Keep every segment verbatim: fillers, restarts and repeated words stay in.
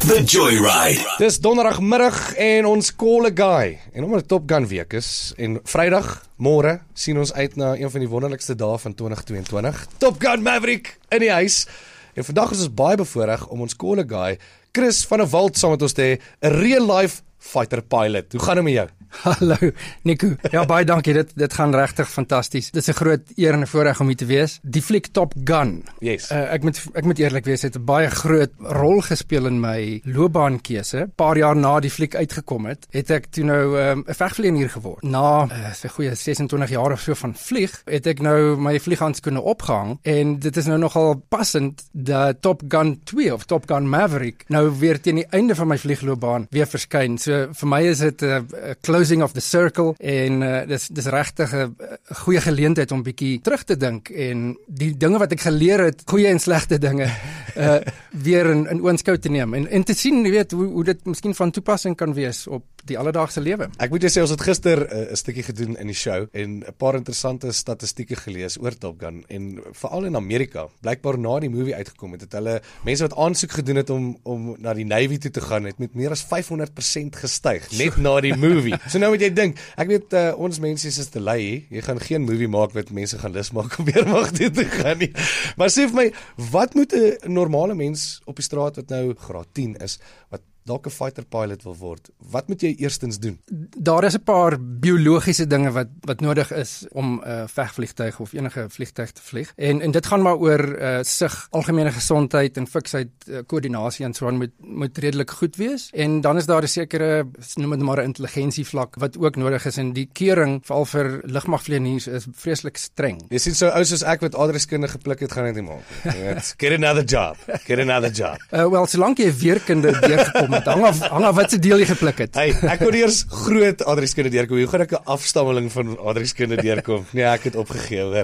The Joyride. Dis donderdagmiddag en ons call a guy. En omdat dit Top Gun week is en Vrydag, môre, sien ons uit na een van die wonderlikste dae van twintig tweeëntwintig. Top Gun Maverick in die huis. En vandag is ons baie bevoorreg om ons call a guy, Chris van der Walt, saam met ons te hê, 'n real life fighter pilot. Hoe gaan dit met jou? Hallo, Nico. Ja, baie dankie. Dit dit gaan regtig fantasties. Dit is 'n groot eer en 'n voorreg om hier te wees. Die fliek Top Gun. Yes. Uh, ek moet ek moet eerlik wees, het 'n baie groot rol gespeel in my loopbaankeuse. 'n Paar jaar na die fliek uitgekom het, het ek toe nou 'n um, vegvlieënier geword. Na 'n uh, goeie sesentwintig jaar of so van vlieg, het ek nou my vlieghandskoene opgehang en dit is nou nogal passend dat Top Gun twee of Top Gun Maverick nou weer teen die einde van my vliegloopbaan weer verskyn. So vir my is dit 'n uh, closing of the circle en uh, dis dis regtig 'n goeie geleentheid om bietjie terug te dink en die dinge wat ek geleer het, goeie en slegte dinge, uh, weer in in oënskou te neem en en te sien, jy weet, hoe hoe dit miskien van toepassing kan wees op die alledaagse lewe. Ek moet jou sê, ons het gister 'n uh, stukkie gedoen in die show en 'n paar interessante statistieke gelees oor Top Gun en veral in Amerika. Blykbaar na die movie uitgekom het, het hulle mense wat aansoek gedoen het om om na die Navy toe te gaan, het met meer as vyfhonderd persent gestyg net na die movie. So nou moet jy dink, ek weet uh, ons mense is te lui, jy gaan geen movie maak wat mense gaan lus maak om weer mag toe te gaan nie. Maar sê vir my, wat moet 'n normale mens op die straat wat nou graad tien is, wat dalk 'n fighter pilot wil word, wat moet jy eerstens doen? Daar is 'n paar biologiese dinge wat wat nodig is om 'n uh, vegvliegtuig of enige vliegtuig te vlieg. En en dit gaan maar oor uh, sig, algemene gesondheid en fiksheid, uh, koördinasie en so aan moet moet redelik goed wees. En dan is daar 'n sekere, noem dit maar 'n intelligensievlak wat ook nodig is en die keuring veral vir lugmagvlieëniers is vreeslik streng. Jy sien so ou soos ek wat adreskunde geplik het, gaan dit nie maak. Get another job. Get another job. Uh, wel, solank jy weerkunde deurgekom het, hang af, hang af wat se deel jy gepluk het. Hey, ek kon eers groot adreskunde deurkom. Hoe gaan ek 'n afstammeling van adreskunde deurkom? Nee, ek het opgegee hoor.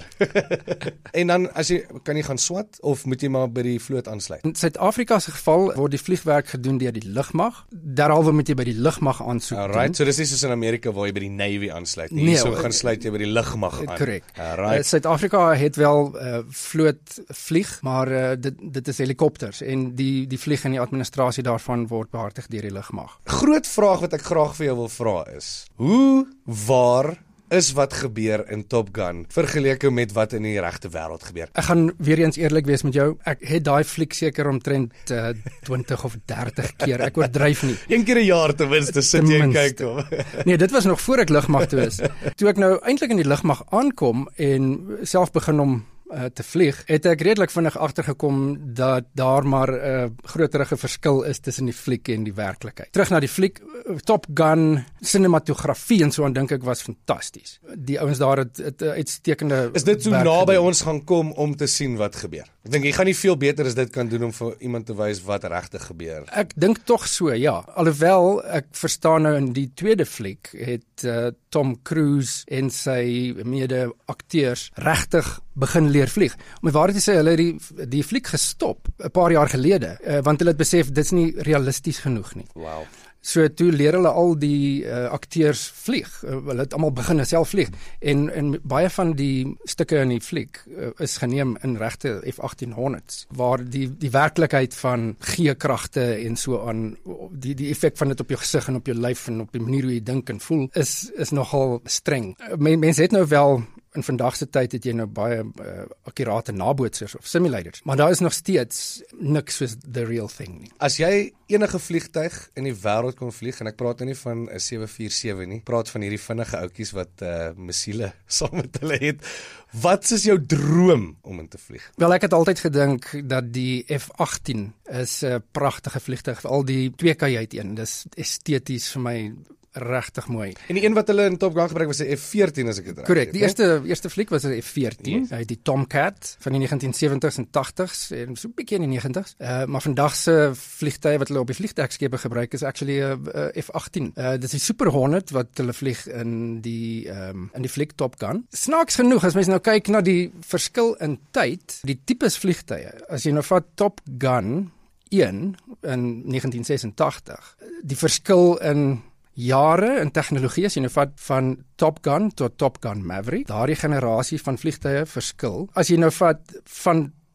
En dan as jy kan jy gaan swat of moet jy maar by die vloot aansluit? In Suid-Afrika se geval word die vliegwerk gedoen deur die lugmag. Derhalwe moet jy by die lugmag aansoek doen. Alright, so dis nie soos in Amerika waar jy by die Navy aansluit nie. Nee, Hierso gaan sluit jy by die lugmag aan. Korrek. Alright. Uh, Suid-Afrika het wel uh, vloot vlieg, maar uh, dit dit is helikopters en die die vlieg en die administrasie daarvan word behartig deur die lugmag. Groot vraag wat ek graag vir jou wil vra is: hoe, waar is wat gebeur in Top Gun vergeleke met wat in die regte wêreld gebeur? Ek gaan weer eens eerlik wees met jou. Ek het daai fliek seker omtrent uh, twintig of dertig keer. Ek oordryf nie. Een keer 'n jaar ten minste sit jy en kyk hom. Nee, dit was nog voor ek lugmag toe is. Toe ek nou eintlik in die lugmag aankom en self begin om Uh, te vlieg, het ek redelik vinnig agtergekom dat daar maar 'n uh, groterige verskil is tussen die fliek en die werklikheid. Terug na die fliek, uh, Top Gun, cinematografie en so aan dink ek was fantasties. Die ouens daar het 'n uitstekende Is dit so werk naby gedoen. ons gaan kom om te sien wat gebeur? Ek dink jy gaan nie veel beter as dit kan doen om vir iemand te wys wat regtig gebeur. Ek dink tog so, ja. Alhoewel ek verstaan nou in die tweede fliek het uh, Tom Cruise en sy mede-akteurs regtig begin leer vlieg. Om waar te sê, hulle het die die fliek gestop 'n paar jaar gelede, uh, want hulle het besef dit's nie realisties genoeg nie. Wow. So toe leer hulle al die uh, akteurs vlieg. Uh, hulle het almal begin self vlieg en en baie van die stukke in die fliek uh, is geneem in regte F agttien honderds waar die die werklikheid van G-kragte en so aan die die effek van dit op jou gesig en op jou lyf en op die manier hoe jy dink en voel is is nogal streng. Uh, mense het nou wel in vandag se tyd het jy nou baie uh, akkurate nabootsers of simulators, maar daar is nog steeds niks soos the real thing nie. As jy enige vliegtyg in die wêreld kon vlieg, en ek praat nou nie van 'n sewe vier sewe nie, praat van hierdie vinnige ouetjies wat uh, missiele saam met hulle het, wat is jou droom om in te vlieg? Wel, ek het altyd gedink dat die F agttien is 'n pragtige vliegtuig, al die twee kajuit een, dis esteties vir my regtig mooi. En die een wat hulle in Top Gun gebruik was 'n F veertien as ek dit reg het. Korrek, die eerste eerste fliek was 'n F veertien, Yes. hy het die Tomcat van die negentien seventies en tachtigs en so 'n bietjie in die negentigs. Uh, maar vandag se vliegtye wat hulle op die vliegtuigskepe gebruik is actually 'n uh, uh, F agttien. Uh, dit is die Super Hornet wat hulle vlieg in die um, in die fliek Top Gun. Snaaks genoeg as mens nou kyk na die verskil in tyd, die tipes vliegtye. As jy nou vat Top Gun een in negentien sesentachtig, die verskil in jare in tegnologie, as jy nou vat van Top Gun tot Top Gun Maverick, daardie generasie van vliegtuie verskil. As jy nou vat van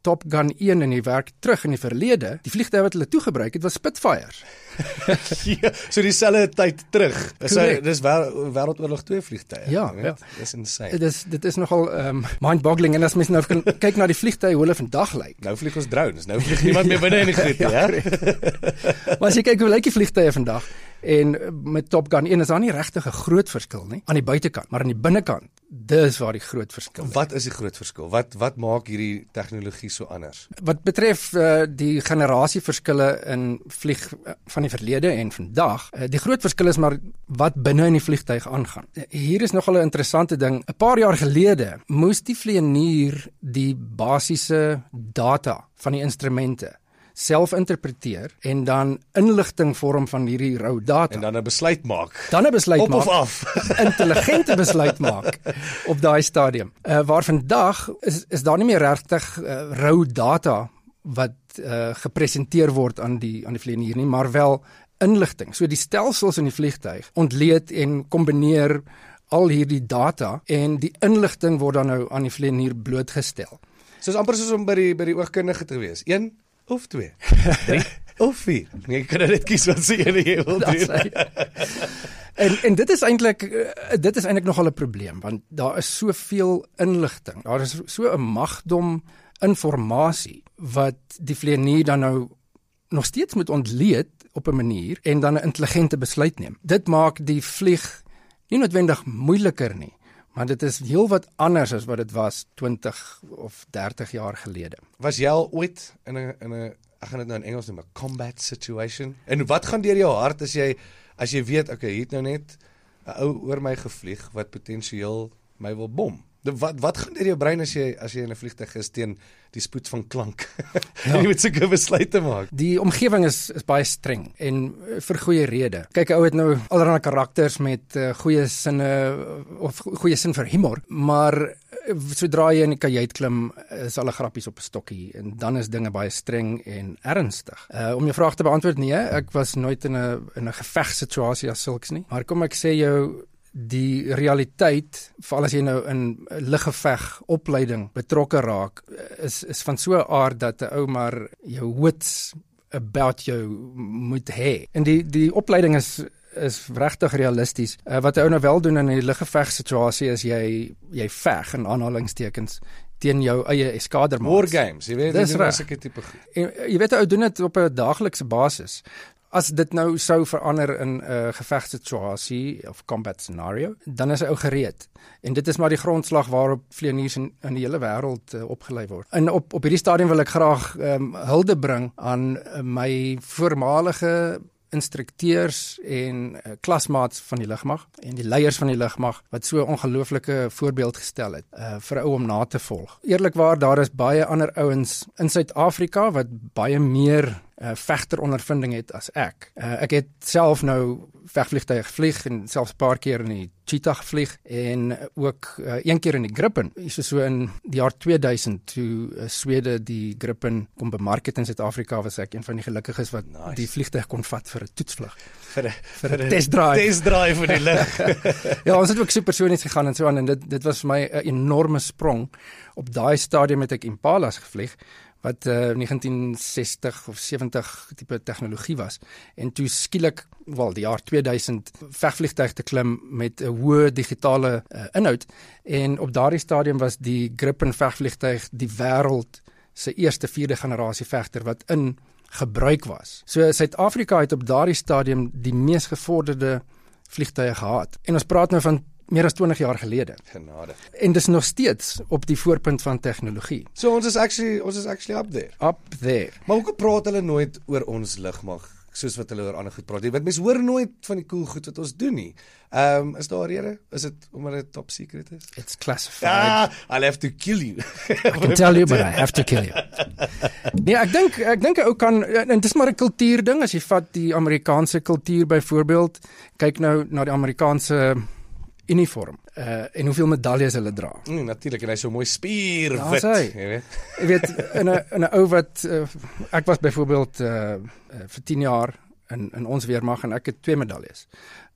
Top Gun een en die werk terug in die verlede, die vliegtuie wat hulle toegebruik het, was Spitfires. Ja, so dieselfde tyd terug. Dis dis Wêreldoorlog twee vliegtuie. Ja, ja. Dis insane. Dit is dit is nogal um, mind-boggling en as mens nou kan kyk na die vliegtuie hoe hulle vandag lyk. Nou vlieg ons drones. Nou vlieg niemand meer binne in die groete, ja. Maar as jy kyk hoe lyk die vliegtuie vandag en met Top Gun een is daar nie regtig 'n groot verskil nie aan die buitekant, maar aan die binnekant, dis waar die groot verskil is. Wat is die groot verskil? Wat wat maak hierdie tegnologie so anders? Wat betref uh, die generasieverskille in vlieg uh, van die verlede en vandag, uh, die groot verskil is maar wat binne in die vliegtuig aangaan. Uh, hier is nogal 'n interessante ding. 'n Paar jaar gelede moes die vlieënier die basiese data van die instrumente self interpreteer en dan inligting vorm van hierdie rou data. En dan 'n besluit maak. Dan 'n besluit op maak. Op of af. Intelligente besluit maak op daai stadium. Uh, waar vandag is is daar nie meer regtig uh, rou data wat uh, gepresenteer word aan die aan die vlieënier nie, maar wel inligting. So die stelsels in die vliegtuig ontleed en kombineer al hierdie data en die inligting word dan nou aan die vlieënier blootgestel. So is amper soos om by die by die oogkundige te wees. een of twee, drie of vier. Nee, jy kan net kies wat se een jy wil doen. en en dit is eintlik dit is eintlik nogal 'n probleem want daar is soveel inligting. Daar is so 'n magdom inligting wat die vlieënier dan nou nog steeds moet ontleed op 'n manier en dan 'n intelligente besluit neem. Dit maak die vlieg nie noodwendig moeiliker nie, maar dit is heel wat anders as wat dit was twintig of dertig jaar gelede. Was jy al ooit in 'n in 'n ek gaan dit nou in Engels noem, 'n combat situation? En wat gaan deur jou hart as jy as jy weet, okay, hier het nou net 'n ou oor my gevlieg wat potensieel my wil bom? Wat wat gaan deur jou brein as jy as jy in 'n vliegtuig is teen die spoed van klank? Ja. Jy moet seker besluite maak. Die omgewing is is baie streng en vir goeie rede. Kyk, 'n ou het nou allerlei karakters met uh, goeie sinne of goeie sin vir humor, maar uh, sodra jy in die kajuit klim, is alle grappies op 'n stokkie en dan is dinge baie streng en ernstig. Uh, om jou vraag te beantwoord, nee, ek was nooit in 'n in 'n gevegssituasie as sulks nie. Maar kom ek sê jou die realiteit, veral as jy nou in luggeveg opleiding betrokke raak, is is van so 'n aard dat 'n ou maar jou wits about jou moet hê. En die die opleiding is is regtig realisties. Uh, wat 'n ou nou wel doen in 'n luggeveg situasie is jy jy veg in aanhalingstekens teen jou eie eskadermaats. War games, jy weet, dis 'n sulke tipe. Jy weet 'n ou doen dit op 'n daaglikse basis. As dit nou sou verander in 'n uh, gevegssituasie of combat scenario, dan is hy ou gereed. En dit is maar die grondslag waarop vlieëniers in, in die hele wêreld uh, opgelei word. En op op hierdie stadium wil ek graag um, hulde bring aan uh, my voormalige instrukteurs en uh, klasmaats van die lugmag en die leiers van die lugmag wat so 'n ongelooflike voorbeeld gestel het uh, vir 'n ou om na te volg. Eerlikwaar, daar is baie ander ouens in Suid-Afrika wat baie meer uh, vegterondervinding het as ek. Uh, ek het self nou vegvliegtuie gevlieg en selfs 'n paar keer in die Cheetah gevlieg en ook uh, een keer in die Gripen. Is so in die jaar tweeduisend toe uh, Swede die Gripen kom bemark het in Suid-Afrika, was ek een van die gelukkiges wat nice. Die vliegtuig kon vat vir 'n toetsvlug. Vir 'n vir 'n testdrive. Testdrive vir die lug. Ja, ons het ook supersonies gegaan en so aan en dit dit was vir my 'n enorme sprong. Op daai stadium het ek Impalas gevlieg wat uh, negentien sestig of sewentig tipe tegnologie was. En toe skielik, wel die jaar tweeduisend, vegvliegtuig te klim met 'n hoë digitale uh, inhoud. En op daardie stadium was die Gripen vegvliegtuig die wêreld se eerste vierde generasie vegter wat in gebruik was. So Suid-Afrika het op daardie stadium die mees gevorderde vliegtuie gehad. En ons praat nou van meer as twintig jaar gelede. Genade. En dis nog steeds op die voorpunt van tegnologie. So ons is actually ons is actually up there. Up there. Maar hoekom praat hulle nooit oor ons lugmag soos wat hulle oor ander goed praat? Jy weet mense hoor nooit van die cool goed wat ons doen nie. Ehm um, is daar 'n rede? Is dit omdat dit top secret is? It's classified. Ah, I'll have to kill you. I can tell you but I have to kill you. Nee, ek dink ek dink 'n ou kan, en dis maar 'n kultuur ding. As jy vat die Amerikaanse kultuur byvoorbeeld, kyk nou na die Amerikaanse uniform uh, en hoeveel medaljes hulle dra. Mm, natuurlik, en hy is so mooi spierwit, ja, jy weet. Jy weet, in 'n in 'n ou wat uh, ek was byvoorbeeld uh, uh, vir tien jaar in in ons weermag en ek het twee medaljes.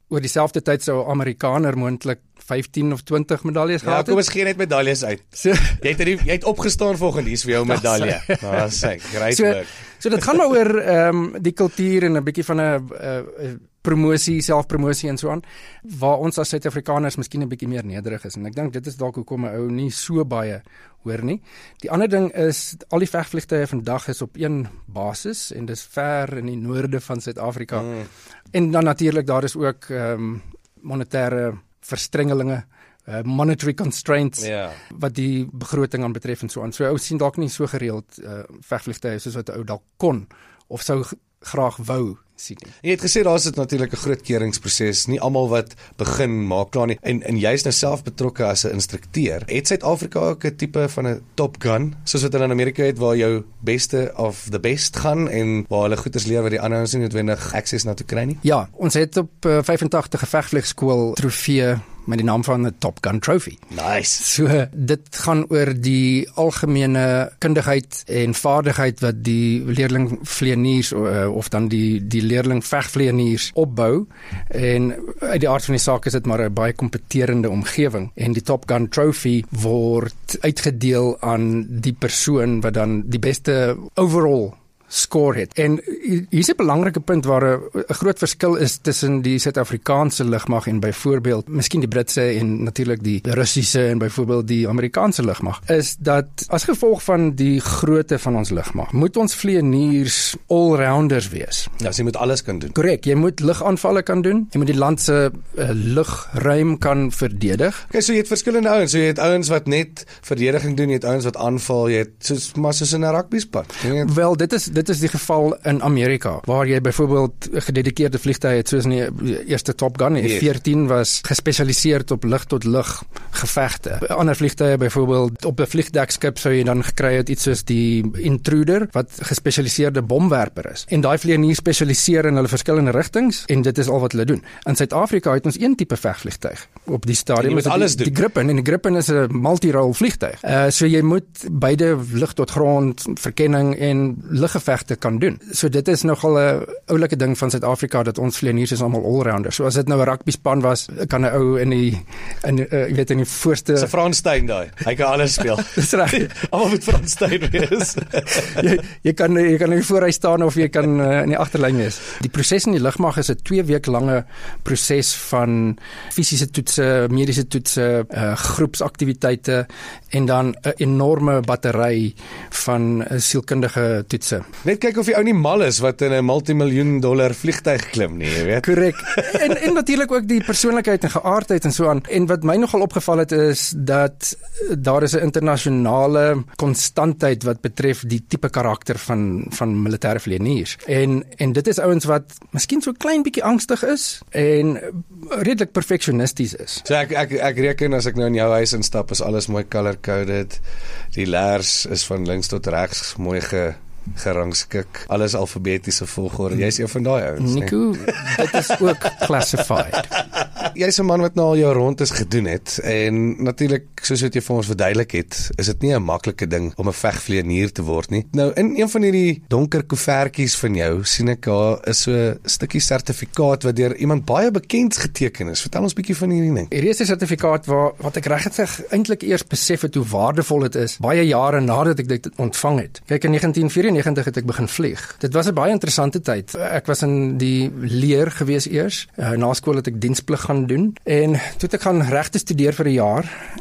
oor dieselfde tyd sou 'n Amerikaner moontlik vyftien of twintig medaljes Ja, gehad kom het. ons gee net medaljes uit. So, Jy het, die, jy het opgestaan volgens hier vir jou medalje. Nou, sê, great so, work. so dit gaan maar oor ehm um, die kultuur en 'n bietjie van 'n uh, uh, promosie, selfpromosie en so aan, waar ons as Suid-Afrikaners miskien 'n bietjie meer nederig is. En ek dink dit is dalk hoekom 'n ou nie so baie hoor nie. Die ander ding is, al die vegvliegtuie vandag is op een basis, en dis ver in die noorde van Suid-Afrika. Mm. En dan natuurlik, daar is ook ehm um, monetêre verstrengelinge, uh, monetary constraints, Ja. wat die begroting aan betref en so aan. So ou sien dalk nie so gereeld uh, vegvliegtuie soos wat 'n ou dalk kon, of sou g- graag wou sien nie. Jy het gesê daar is natuurlik 'n groot keuringsproses. Nie almal wat begin maak klaar nie. En en jy's nou self betrokke as 'n instrukteur. Het Suid-Afrika ook 'n tipe van 'n Top Gun, soos wat hulle in Amerika het, waar jou beste of the best gaan en waar hulle goeders leer wat die ander ouens nie noodwendig access na toe kry nie? Ja, ons het op uh, vyfentagtig 'n vegvliegskool trofee met die naam van 'n Top Gun Trophy. Nice. So dit gaan oor die algemene kundigheid en vaardigheid wat die leerling vlieëniers uh, of dan die die leerling vegvlieëniers opbou, en uit die aard van die saak is dit maar 'n baie kompeterende omgewing, en die Top Gun Trophy word uitgedeel aan die persoon wat dan die beste overall score het. En hier's 'n belangrike punt waar 'n groot verskil is tussen die Suid-Afrikaanse lugmag en byvoorbeeld miskien die Britse en natuurlik die Russiese en byvoorbeeld die Amerikaanse lugmag, is dat as gevolg van die grootte van ons lugmag moet ons vlieëniers all-rounders wees. Ja, so jy moet alles kan doen. Korrek, jy moet lugaanvalle kan doen, jy moet die land se uh, lugruim kan verdedig. Okay, so jy het verskillende ouens. So jy het ouens wat net verdediging doen, jy het ouens wat aanval, jy het soos maar soos in 'n rugbyspan. Wel, dit is dit is die geval in Amerika, waar jy byvoorbeeld gededikeerde vliegtuie het, soos in die eerste Top Gun, die F veertien was gespesialiseer op lug-tot-lug gevegte. Ander vliegtuie byvoorbeeld op 'n vliegdekskip sou jy dan gekry het iets soos die Intruder, wat gespesialiseerde bomwerper is. En daai vlieëniers spesialiseer in hulle verskillende rigtings, en dit is al wat hulle doen. In Suid-Afrika het ons een tipe vegvliegtuig op die stadium. Jy moet alles die, doen. Die Gripen, en die Gripen is 'n multi-role vliegtuig. Uh, so jy moet beide lug tot grond, verkenning en luggevegte kan doen. So dit is nogal 'n oulike ding van Suid-Afrika, dat ons vlieëniers is almal all-rounders. So as dit nou 'n rugbyspan was, kan 'n ou in die in uh, jy weet in die voorste Dis 'n Frans Steyn daai. Hy kan alles speel. Dis reg. Almal moet Frans Steyn wees. jy, jy kan jy kan in die voorry staan of jy kan uh, in die agterlyn wees. Die proses in die lugmag is 'n twee week lange proses van fisiese toetse, mediese toetse, uh, groepsaktiwiteite en dan 'n enorme battery van uh, sielkundige toetse. Net kyk of die ou nie mal is wat in 'n multimiljoen dollar vliegtuig klim nie, jy weet. Korrek. En en natuurlik ook die persoonlikheid en geaardheid en so aan. En wat my nogal opgeval het is dat daar is 'n internasionale konstantheid wat betref die tipe karakter van van militêre vlieëniers. En en dit is ouens wat miskien so klein bietjie angstig is en redelik perfeksionisties is. So ek ek ek reken as ek nou in jou huis instap, is alles mooi color coded. Die leers is van links tot regs mooi ge gerangskik, alles alfabetiese volgorde. Jy's een van daai ouens. Nico, dit is ook classified. Jy's 'n man wat nou al jou rondes gedoen het, en natuurlik, soos wat jy vir ons verduidelik het, is dit nie 'n maklike ding om 'n vegvlieënier te word nie. Nou, in een van hierdie donker koevertjies van jou, sien ek daar is so 'n stukkie sertifikaat wat deur iemand baie bekend geteken is. Vertel ons 'n bietjie van hierdie ding. Hierdie is 'n sertifikaat waar wat ek regtig eintlik eers besef het hoe waardevol dit is, baie jare nadat ek dit ontvang het. Kyk, in negentien vyrenegentig het ek begin vlieg. Dit was 'n baie interessante tyd. Ek was in die leer gewees eers. Uh, na skool het ek diensplig gaan doen, en toe het ek gaan regte studeer vir 'n jaar.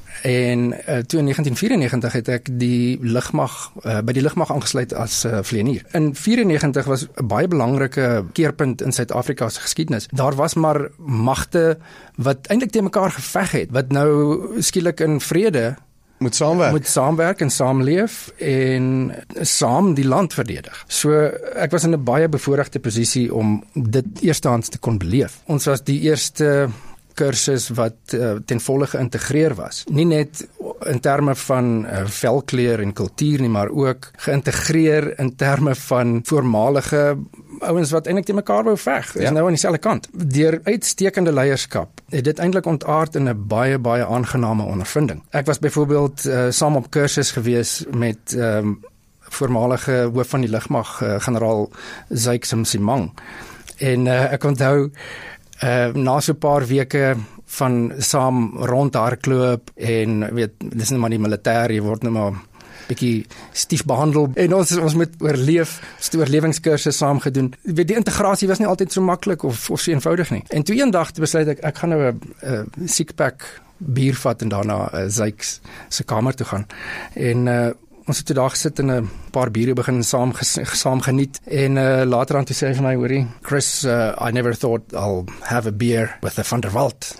En uh, toe in negentien vyrenegentig het ek die lugmag uh, by die lugmag aangesluit as uh, vlieënier. In vyrenegentig was 'n baie belangrike keerpunt in Suid-Afrika se geskiedenis. Daar was maar magte wat eintlik teen mekaar geveg het, wat nou skielik in vrede Moet saamwerk. moet saamwerk en saamleef en saam die land verdedig. So ek was in 'n baie bevoordeelde posisie om dit eerstehands te kon beleef. Ons was die eerste kursus wat uh, ten volle geïntegreer was. Nie net in terme van uh, velkleur en kultuur nie, maar ook geïntegreer in terme van voormalige ouens wat eintlik te mekaar wou veg, is ja. nou aan dieselfde kant. Deur uitstekende leierskap het dit eintlik ontaard in 'n baie baie aangename ondervinding. Ek was byvoorbeeld uh, saam op kursus gewees met um, voormalige hoof van die lugmag, uh, generaal Zyk Simsimang. En uh, ek onthou uh, na so 'n paar weke van saam rondhardloop en weet, dis net maar die militêr, jy word net maar bietjie stief behandel en ons ons moet oorleef, die oorlewingskursus saam gedoen. Weet, die integrasie was nie altyd so maklik of of so eenvoudig nie. En toe eendag besluit ek ek gaan nou 'n six-pack bier vat en daarna uh, Zyks se kamer toe gaan. En uh, ons het toe daar gesit en 'n paar biere begin saam saam geniet en uh, later aan toe sê hy vir my, hoorie, Chris, uh, I never thought I'll have a beer with a Van der Walt.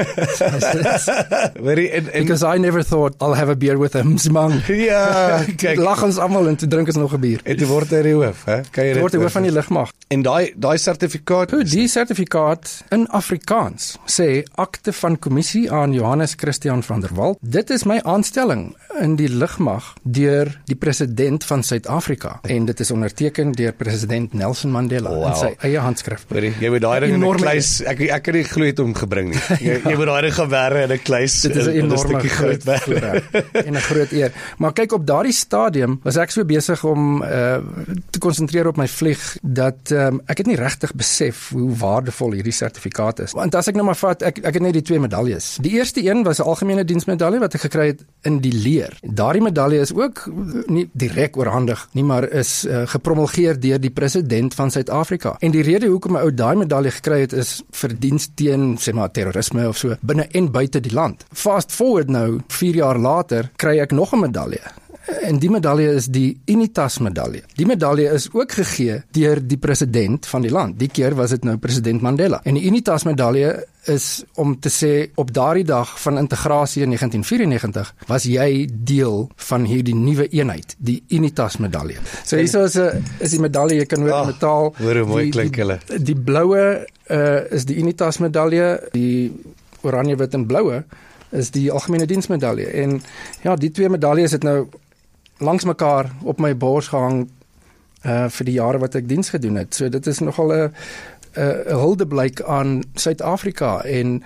Very, en, en, Because I never thought I'll have a beer with a Mzimang. Ja, kyk. Lag ons almal en toe drink ons nog 'n bier. En toe word hy die hoof, hè? Kan jy Dit word die hoof van die lugmag. En daai daai sertifikaat, Goed, die sertifikaat in Afrikaans sê akte van kommissie aan Johannes Christian van der Walt. Dit is my aanstelling in die lugmag deur die president van Suid-Afrika en dit is onderteken deur president Nelson Mandela Wow. in sy eie handskrif. Hoorie, jy moet daai ding in 'n Enorme- kluis, ek ek kan nie glo het om gebring nie. Jy, jy moet daai ding gaan werk in 'n kluis. Dit is 'n in- in enorme stukkie groot werk. voorreg en 'n groot eer. Maar kyk, op daardie stadium was ek so besig om uh, te konsentreer op my vlieg dat um, ek het nie regtig besef hoe waardevol hierdie sertifikaat is. Want as ek nou maar vat, ek ek het net die twee medaljes. Die eerste een was 'n algemene diensmedalje wat ek gekry het in die leer. Daardie medalje is ook nie direk oorhandig nie, maar is uh, gepromulgeer deur die president van Suid-Afrika. En die rede hoekom 'n ou daai medalje gekry het is vir diens teen, sê maar, terrorisme of so, binne en buite die land. Fast forward nou, vier jaar later, kry ek nog 'n medalje. En die medalje is die Unitas medalje. Die medalje is ook gegee deur die president van die land. Die keer was dit nou president Mandela. En die Unitas medalje is om te sê, op daardie dag van integrasie in negentien vyf-en-negentig was jy deel van hierdie nuwe eenheid, die Unitas medalje. So hierso is 'n is die medalje, jy kan hoor Ah, metaal. hoor hoe mooi Die- klink die- hulle. Die bloue uh, is die Unitas medalje, die oranje, wit en bloue is die algemene diensmedalje. En ja, die twee medaljes het nou langs mekaar op my bors gehang uh, vir die jare wat ek diens gedoen het. So dit is nogal 'n 'n huldeblyk aan Suid-Afrika en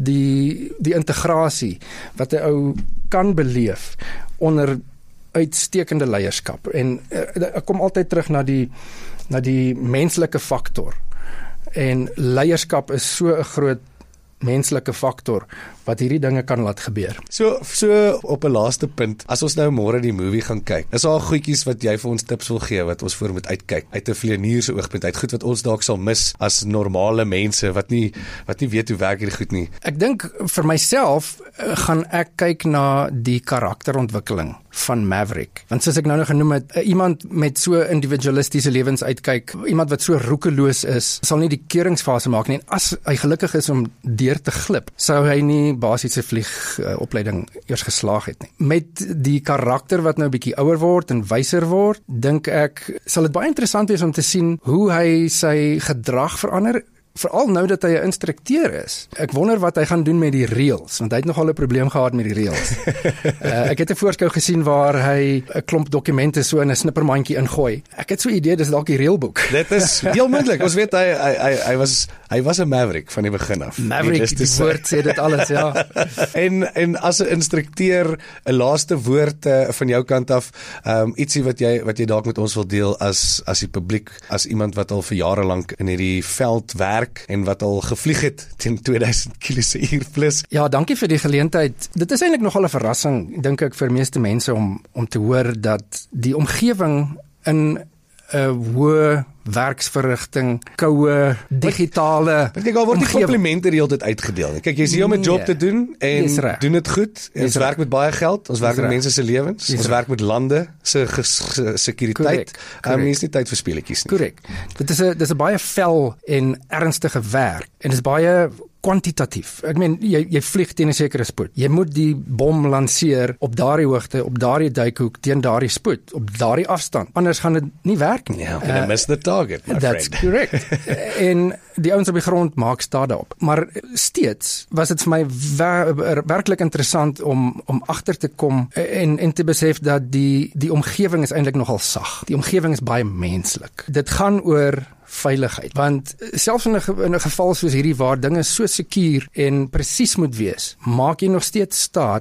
die die integrasie wat 'n ou kan beleef onder uitstekende leierskap. En uh, ek kom altyd terug na die na die menslike faktor. En leierskap is so 'n groot menslike faktor wat hierdie dinge kan laat gebeur. So so op 'n laaste punt, as ons nou môre die movie gaan kyk, is daar goedjies wat jy vir ons tips wil gee wat ons voor moet uitkyk uit 'n vlieënier se oogpunt uit, goed wat ons dalk sal mis as normale mense wat nie wat nie weet hoe werk hierdie goed nie. Ek dink vir myself uh, gaan ek kyk na die karakterontwikkeling van Maverick. Want soos ek nou nog genoem het, uh, iemand met so individualistiese lewensuitkyk, iemand wat so roekeloos is, sal nie die keuringsfase maak nie. En as hy gelukkig is om deur te glip, sou hy nie basiese vliegopleiding uh, eers geslaag het nie. Met die karakter wat nou 'n bietjie ouer word en wyser word, dink ek sal dit baie interessant wees om te sien hoe hy sy gedrag verander. Veral nou dat hy 'n instrukteur is. Ek wonder wat hy gaan doen met die reëls, want hy het nogal 'n probleem gehad met die reëls. uh, ek het 'n voorskou gesien waar hy 'n klomp dokumente so in 'n snippermandjie ingooi. Ek het so 'n idee dis dalk die reëlboek. Dit is heel moontlik. Ons weet hy hy hy, hy was hy was 'n maverick van die begin af. Maverick, die woord sê dit alles, ja. en en as 'n instrukteur, 'n laaste woord uh, van jou kant af, um, ietsie wat jy wat jy dalk met ons wil deel as as die publiek, as iemand wat al vir jare lank in hierdie veld werk en wat al gevlieg het teen twee duisend kilometer per uur plus. Ja, dankie vir die geleentheid. Dit is eintlik nogal 'n verrassing, dink ek, vir meeste mense om om te hoor dat die omgewing in 'n hoë werksverrigting, koue, digitale Kyk, al word die omgewing. komplimente die hele tyd uitgedeel. Kyk, jy's hier om 'n job Nee, te doen en dis reg. doen dit goed. En ons Dis werk met baie geld, ons werk Dis met reg. mense se lewens, Dis ons reg. werk met lande se ges- ge- sekuriteit. Korrek, Um, korrek. mens nie tyd vir speletjies nie. Korrek. Dit is 'n dis 'n baie vel en ernstige werk en dit is baie kwantitatief. Ek meen jy jy vlieg teen 'n sekere spoed. Jy moet die bom lanseer op daardie hoogte, op daardie duikhoek, teen daardie spoed, op daardie afstand. Anders gaan dit nie werk nie. Ja, en uh, miss the target, my That's friend. correct. En die ouens op die grond maak staat daarop. Maar steeds was dit vir my wer werklik interessant om om agter te kom en en te besef dat die die omgewing is eintlik nogal sag. Die omgewing is baie menslik. Dit gaan oor veiligheid, want selfs in 'n in 'n geval soos hierdie waar dinge so sekuur en presies moet wees, maak jy nog steeds staat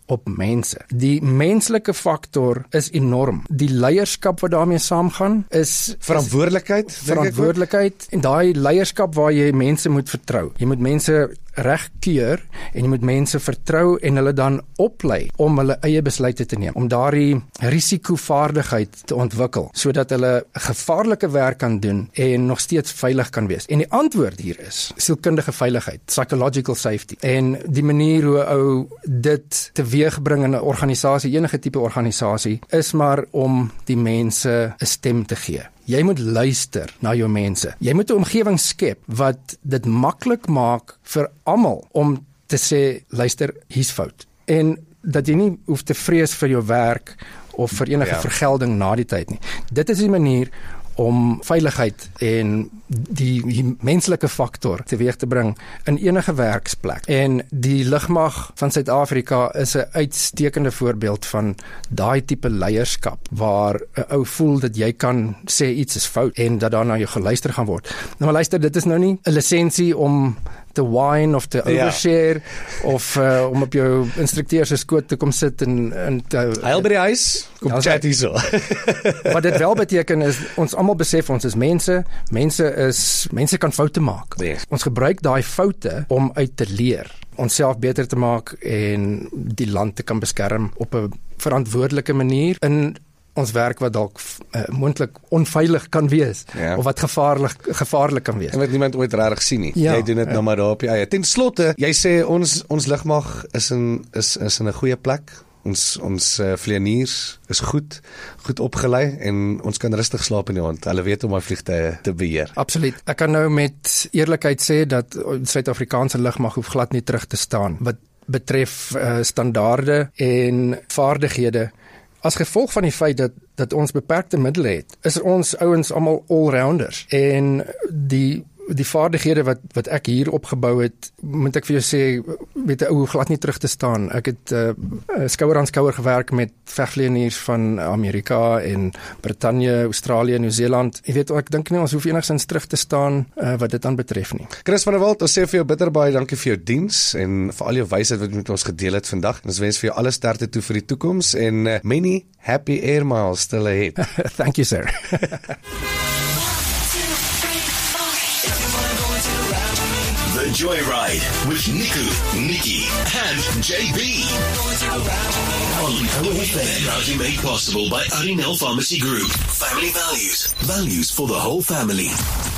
op mense. Die menslike faktor is enorm. Die leierskap wat daarmee saamgaan is verantwoordelikheid, is verantwoordelikheid en daai leierskap waar jy mense moet vertrou. Jy moet mense reg keur en jy moet mense vertrou en hulle dan oplei om hulle eie besluite te neem, om daardie risikovaardigheid te ontwikkel, sodat hulle gevaarlike werk kan doen en nog steeds veilig kan wees. En die antwoord hier is sielkundige veiligheid, psychological safety. En die manier hoe ou dit teweegbring in 'n organisasie, enige tipe organisasie, is maar om die mense 'n stem te gee. Jy moet luister na jou mense. Jy moet 'n omgewing skep wat dit maklik maak vir almal om te sê, luister, hier's fout. En dat jy nie hoef te vrees vir jou werk of vir enige ja. vergelding na die tyd nie. Dit is die manier om veiligheid en die, die menslike faktor teweeg te bring in enige werksplek. En die lugmag van Suid-Afrika is 'n uitstekende voorbeeld van daai tipe leierskap waar 'n ou voel dat jy kan sê iets is fout en dat daarna jou geluister gaan word. Nou maar luister, dit is nou nie 'n lisensie om te whine of te overshare ja. of uh, om op jou instrukteur se skoot te kom sit en en te Heil by die huis, kom ja, chat hier so. Wat dit wel beteken is ons almal besef ons is mense, mense is mense kan foute maak. Yes. Ons gebruik daai foute om uit te leer, onsself beter te maak en die land te kan beskerm op 'n verantwoordelike manier in ons werk wat dalk uh, moontlik onveilig kan wees ja. of wat gevaarlik gevaarlik kan wees. En wat niemand ooit regtig sien nie. Ja, jy doen dit ja. nou maar daar op jou eie. Ten slotte, jy sê ons ons lugmag is in is is in 'n goeie plek. Ons ons uh, vlieëniers is goed, goed opgelei en ons kan rustig slaap in die aand. Hulle weet om my vliegtye te beheer. Absoluut. Ek kan nou met eerlikheid sê dat Suid-Afrikaanse lugmag hoef glad nie terug te staan wat betref uh, standaarde en vaardighede. As gevolg van die feit dat dat ons beperkte middele het, is ons ouens almal all-rounders en die die vaardighede wat wat ek hier opgebou het, moet ek vir jou sê, weet 'n ou glad nie terug te staan. Ek het uh, skouer aan skouer gewerk met vegvlieëniers van Amerika en Brittanje, Australië, Nieu-Seeland. Jy weet, ek dink nie ons hoef enigsins terug te staan uh, wat dit aan betref nie. Chris van der Walt, ons sê vir jou bitter baie dankie vir jou diens en vir al jou wysheid wat jy met ons gedeel het vandag. En ons wens vir jou alle sterkte toe vir die toekoms en uh, many happy air miles still ahead. Thank you, sir. The Joyride with Niku, Nikki, and J B. On O F M. Proudly made possible by Arinel Pharmacy Group. Family values. Values for the whole family.